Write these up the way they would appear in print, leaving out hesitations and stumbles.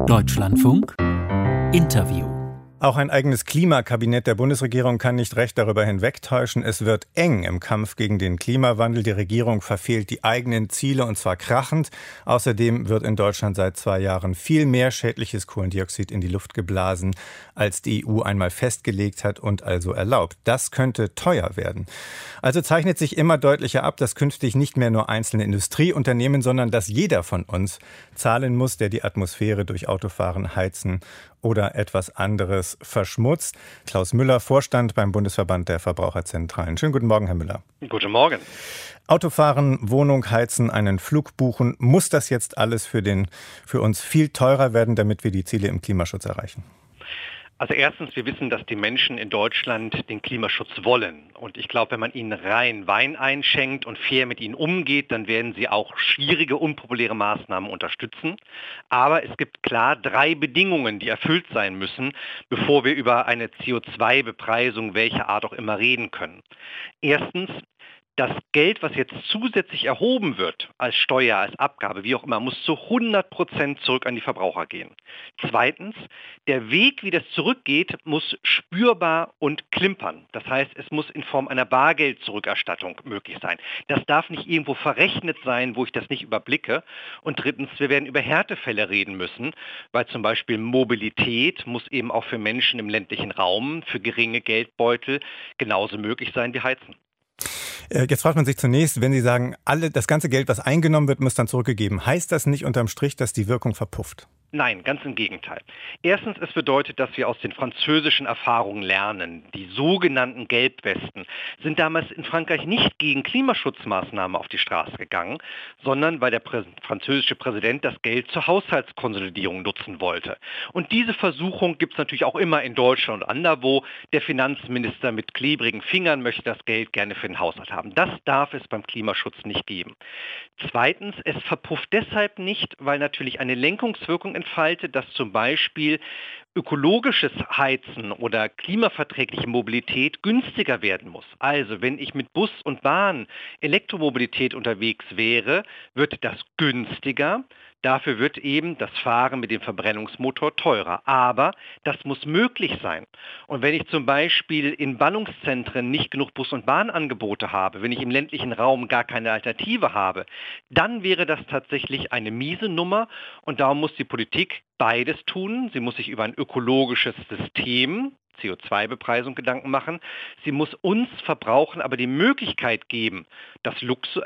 Deutschlandfunk Interview. Auch ein eigenes Klimakabinett der Bundesregierung kann nicht recht darüber hinwegtäuschen. Es wird eng im Kampf gegen den Klimawandel. Die Regierung verfehlt die eigenen Ziele, und zwar krachend. Außerdem wird in Deutschland seit 2 Jahren viel mehr schädliches Kohlendioxid in die Luft geblasen, als die EU einmal festgelegt hat und also erlaubt. Das könnte teuer werden. Also zeichnet sich immer deutlicher ab, dass künftig nicht mehr nur einzelne Industrieunternehmen, sondern dass jeder von uns zahlen muss, der die Atmosphäre durch Autofahren, Heizen oder etwas anderes verschmutzt. Klaus Müller, Vorstand beim Bundesverband der Verbraucherzentralen. Schönen guten Morgen, Herr Müller. Guten Morgen. Autofahren, Wohnung heizen, einen Flug buchen. Muss das jetzt alles für uns viel teurer werden, damit wir die Ziele im Klimaschutz erreichen? Also erstens, wir wissen, dass die Menschen in Deutschland den Klimaschutz wollen. Und ich glaube, wenn man ihnen rein Wein einschenkt und fair mit ihnen umgeht, dann werden sie auch schwierige, unpopuläre Maßnahmen unterstützen. Aber es gibt klar 3 Bedingungen, die erfüllt sein müssen, bevor wir über eine CO2-Bepreisung welcher Art auch immer reden können. Erstens, das Geld, was jetzt zusätzlich erhoben wird, als Steuer, als Abgabe, wie auch immer, muss zu 100% zurück an die Verbraucher gehen. Zweitens, der Weg, wie das zurückgeht, muss spürbar und klimpern. Das heißt, es muss in Form einer Bargeldzurückerstattung möglich sein. Das darf nicht irgendwo verrechnet sein, wo ich das nicht überblicke. Und drittens, wir werden über Härtefälle reden müssen, weil zum Beispiel Mobilität muss eben auch für Menschen im ländlichen Raum, für geringe Geldbeutel genauso möglich sein wie Heizen. Jetzt fragt man sich zunächst, wenn Sie sagen, das ganze Geld, was eingenommen wird, muss dann zurückgegeben. Heißt das nicht unterm Strich, dass die Wirkung verpufft? Nein, ganz im Gegenteil. Erstens, es bedeutet, dass wir aus den französischen Erfahrungen lernen. Die sogenannten Gelbwesten sind damals in Frankreich nicht gegen Klimaschutzmaßnahmen auf die Straße gegangen, sondern weil der französische Präsident das Geld zur Haushaltskonsolidierung nutzen wollte. Und diese Versuchung gibt es natürlich auch immer in Deutschland und anderswo. Der Finanzminister mit klebrigen Fingern möchte das Geld gerne für den Haushalt haben. Das darf es beim Klimaschutz nicht geben. Zweitens, es verpufft deshalb nicht, weil natürlich eine Lenkungswirkung entfaltet, dass zum Beispiel ökologisches Heizen oder klimaverträgliche Mobilität günstiger werden muss. Also wenn ich mit Bus und Bahn Elektromobilität unterwegs wäre, wird das günstiger. Dafür wird eben das Fahren mit dem Verbrennungsmotor teurer. Aber das muss möglich sein. Und wenn ich zum Beispiel in Ballungszentren nicht genug Bus- und Bahnangebote habe, wenn ich im ländlichen Raum gar keine Alternative habe, dann wäre das tatsächlich eine miese Nummer. Und darum muss die Politik beides tun. Sie muss sich über ein ökologisches System, CO2-Bepreisung, Gedanken machen. Sie muss uns Verbrauchern aber die Möglichkeit geben, dass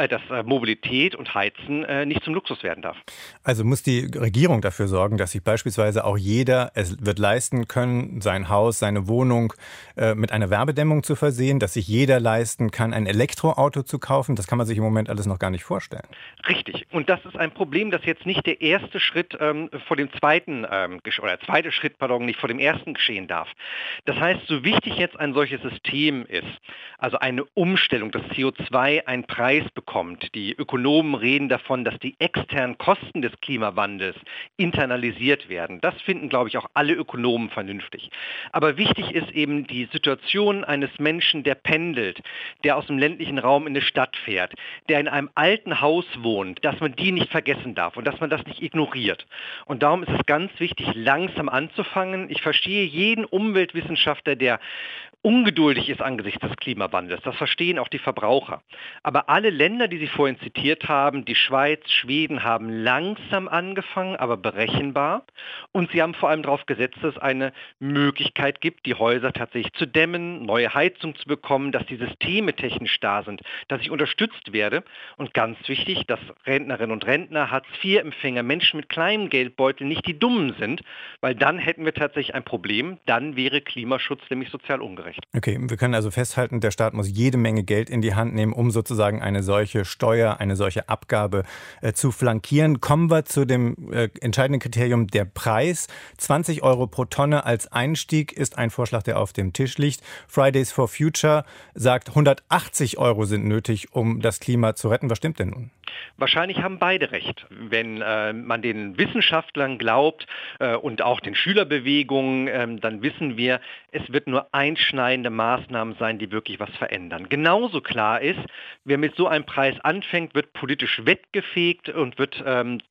Mobilität und Heizen nicht zum Luxus werden darf. Also muss die Regierung dafür sorgen, dass sich beispielsweise auch jeder es wird leisten können, sein Haus, seine Wohnung mit einer Wärmedämmung zu versehen, dass sich jeder leisten kann, ein Elektroauto zu kaufen. Das kann man sich im Moment alles noch gar nicht vorstellen. Richtig. Und das ist ein Problem, dass jetzt nicht der erste Schritt vor dem zweiten, oder der zweite Schritt, nicht vor dem ersten geschehen darf. Das heißt, so wichtig jetzt ein solches System ist, also eine Umstellung, dass CO2 einen Preis bekommt. Die Ökonomen reden davon, dass die externen Kosten des Klimawandels internalisiert werden. Das finden, glaube ich, auch alle Ökonomen vernünftig. Aber wichtig ist eben die Situation eines Menschen, der pendelt, der aus dem ländlichen Raum in eine Stadt fährt, der in einem alten Haus wohnt, dass man die nicht vergessen darf und dass man das nicht ignoriert. Und darum ist es ganz wichtig, langsam anzufangen. Ich verstehe jeden Umweltwissenschaftler, der ungeduldig ist angesichts des Klimawandels. Das verstehen auch die Verbraucher. Aber alle Länder, die Sie vorhin zitiert haben, die Schweiz, Schweden, haben langsam angefangen, aber berechenbar. Und sie haben vor allem darauf gesetzt, dass es eine Möglichkeit gibt, die Häuser tatsächlich zu dämmen, neue Heizung zu bekommen, dass die Systeme technisch da sind, dass ich unterstützt werde. Und ganz wichtig, dass Rentnerinnen und Rentner, Hartz-IV-Empfänger, Menschen mit kleinem Geldbeutel nicht die Dummen sind, weil dann hätten wir tatsächlich ein Problem. Dann wäre Klimaschutz nämlich sozial ungerecht. Okay, wir können also festhalten, der Staat muss jede Menge Geld in die Hand nehmen, um sozusagen eine solche Steuer, eine solche Abgabe zu flankieren. Kommen wir zu dem entscheidenden Kriterium, der Preis. 20 € pro Tonne als Einstieg ist ein Vorschlag, der auf dem Tisch liegt. Fridays for Future sagt, 180 € sind nötig, um das Klima zu retten. Was stimmt denn nun? Wahrscheinlich haben beide recht. Wenn man den Wissenschaftlern glaubt und auch den Schülerbewegungen, dann wissen wir, es wird nur einschneidende Maßnahmen sein, die wirklich was verändern. Genauso klar ist, wer mit so einem Preis anfängt, wird politisch weggefegt und wird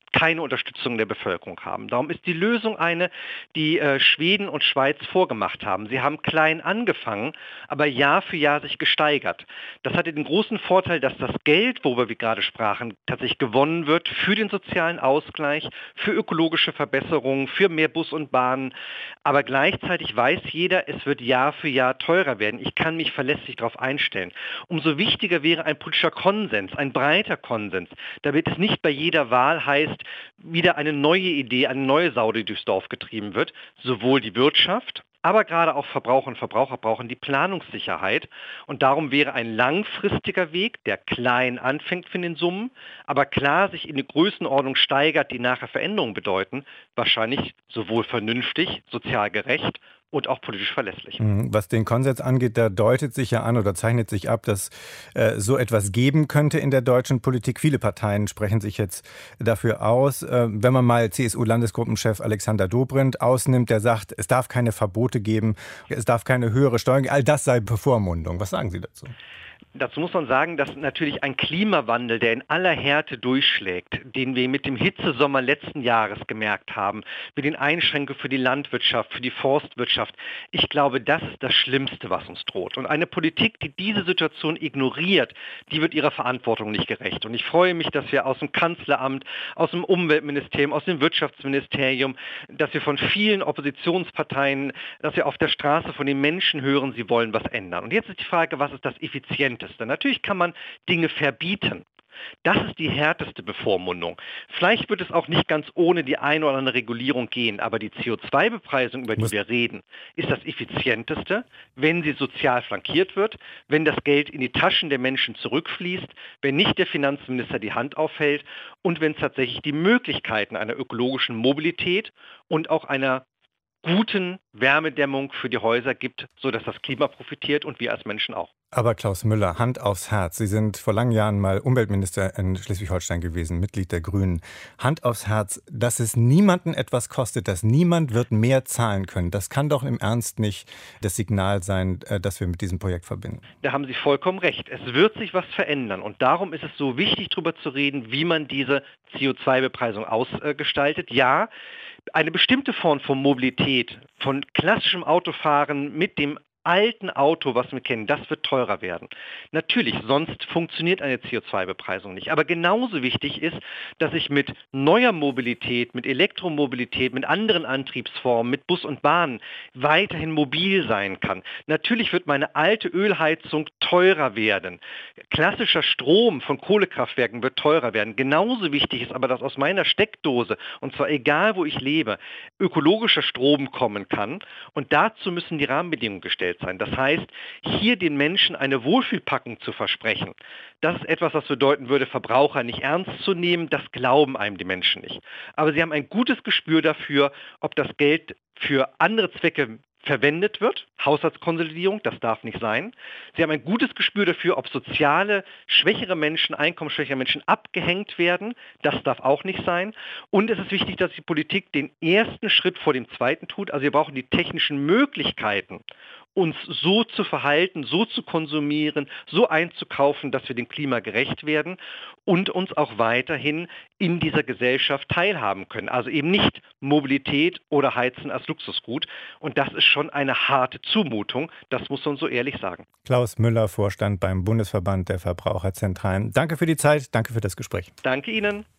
keine Unterstützung der Bevölkerung haben. Darum ist die Lösung eine, die Schweden und Schweiz vorgemacht haben. Sie haben klein angefangen, aber Jahr für Jahr sich gesteigert. Das hatte den großen Vorteil, dass das Geld, worüber wir gerade sprachen, tatsächlich gewonnen wird für den sozialen Ausgleich, für ökologische Verbesserungen, für mehr Bus und Bahnen. Aber gleichzeitig weiß jeder, es wird Jahr für Jahr teurer werden. Ich kann mich verlässlich darauf einstellen. Umso wichtiger wäre ein politischer Konsens, ein breiter Konsens, damit es nicht bei jeder Wahl heißt, wieder eine neue Idee, eine neue Sau, die durchs Dorf getrieben wird. Sowohl die Wirtschaft, aber gerade auch Verbraucher und Verbraucher brauchen die Planungssicherheit. Und darum wäre ein langfristiger Weg, der klein anfängt von den Summen, aber klar sich in die Größenordnung steigert, die nachher Veränderungen bedeuten, wahrscheinlich sowohl vernünftig, sozial gerecht und auch politisch verlässlich. Was den Konsens angeht, da deutet sich ja an oder zeichnet sich ab, dass so etwas geben könnte in der deutschen Politik. Viele Parteien sprechen sich jetzt dafür aus. Wenn man mal CSU-Landesgruppenchef Alexander Dobrindt ausnimmt, der sagt, es darf keine Verbote geben, es darf keine höhere Steuern geben, all das sei Bevormundung. Was sagen Sie dazu? Dazu muss man sagen, dass natürlich ein Klimawandel, der in aller Härte durchschlägt, den wir mit dem Hitzesommer letzten Jahres gemerkt haben, mit den Einschränkungen für die Landwirtschaft, für die Forstwirtschaft, ich glaube, das ist das Schlimmste, was uns droht. Und eine Politik, die diese Situation ignoriert, die wird ihrer Verantwortung nicht gerecht. Und ich freue mich, dass wir aus dem Kanzleramt, aus dem Umweltministerium, aus dem Wirtschaftsministerium, dass wir von vielen Oppositionsparteien, dass wir auf der Straße von den Menschen hören, sie wollen was ändern. Und jetzt ist die Frage, was ist das Effizienteste? Natürlich kann man Dinge verbieten. Das ist die härteste Bevormundung. Vielleicht wird es auch nicht ganz ohne die eine oder andere Regulierung gehen, aber die CO2-Bepreisung, über die wir reden, ist das Effizienteste, wenn sie sozial flankiert wird, wenn das Geld in die Taschen der Menschen zurückfließt, wenn nicht der Finanzminister die Hand aufhält und wenn es tatsächlich die Möglichkeiten einer ökologischen Mobilität und auch einer guten Wärmedämmung für die Häuser gibt, sodass das Klima profitiert und wir als Menschen auch. Aber Klaus Müller, Hand aufs Herz. Sie sind vor langen Jahren mal Umweltminister in Schleswig-Holstein gewesen, Mitglied der Grünen. Hand aufs Herz, dass es niemanden etwas kostet, dass niemand wird mehr zahlen können. Das kann doch im Ernst nicht das Signal sein, das wir mit diesem Projekt verbinden. Da haben Sie vollkommen recht. Es wird sich was verändern. Und darum ist es so wichtig, darüber zu reden, wie man diese CO2-Bepreisung ausgestaltet. Ja, eine bestimmte Form von Mobilität, von klassischem Autofahren mit dem alten Auto, was wir kennen, das wird teurer werden. Natürlich, sonst funktioniert eine CO2-Bepreisung nicht. Aber genauso wichtig ist, dass ich mit neuer Mobilität, mit Elektromobilität, mit anderen Antriebsformen, mit Bus und Bahn weiterhin mobil sein kann. Natürlich wird meine alte Ölheizung teurer werden. Klassischer Strom von Kohlekraftwerken wird teurer werden. Genauso wichtig ist aber, dass aus meiner Steckdose, und zwar egal wo ich lebe, ökologischer Strom kommen kann. Und dazu müssen die Rahmenbedingungen gestellt sein. Das heißt, hier den Menschen eine Wohlfühlpackung zu versprechen, das ist etwas, was bedeuten würde, Verbraucher nicht ernst zu nehmen, das glauben einem die Menschen nicht. Aber sie haben ein gutes Gespür dafür, ob das Geld für andere Zwecke verwendet wird, Haushaltskonsolidierung, das darf nicht sein. Sie haben ein gutes Gespür dafür, ob soziale, schwächere Menschen, einkommensschwächere Menschen abgehängt werden, das darf auch nicht sein. Und es ist wichtig, dass die Politik den ersten Schritt vor dem zweiten tut. Also wir brauchen die technischen Möglichkeiten, uns so zu verhalten, so zu konsumieren, so einzukaufen, dass wir dem Klima gerecht werden und uns auch weiterhin in dieser Gesellschaft teilhaben können. Also eben nicht Mobilität oder Heizen als Luxusgut. Und das ist schon eine harte Zumutung, das muss man so ehrlich sagen. Klaus Müller, Vorstand beim Bundesverband der Verbraucherzentralen. Danke für die Zeit, danke für das Gespräch. Danke Ihnen.